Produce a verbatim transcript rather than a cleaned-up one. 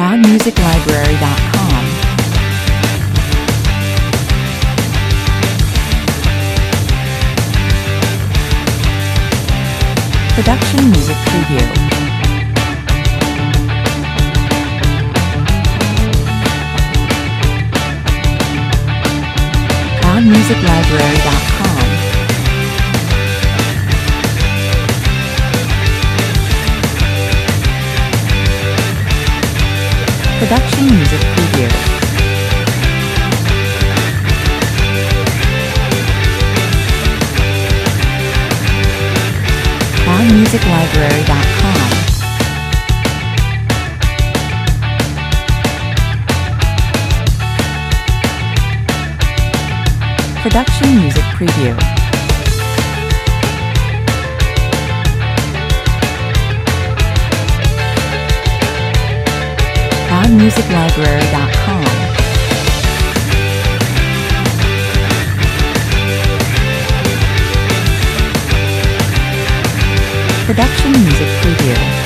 cloud music library dot com. Production Music Preview. cloud music library dot com. Production Music Preview. cloud music library dot com. Production Music Preview. cloud music library dot com. Production Music Preview.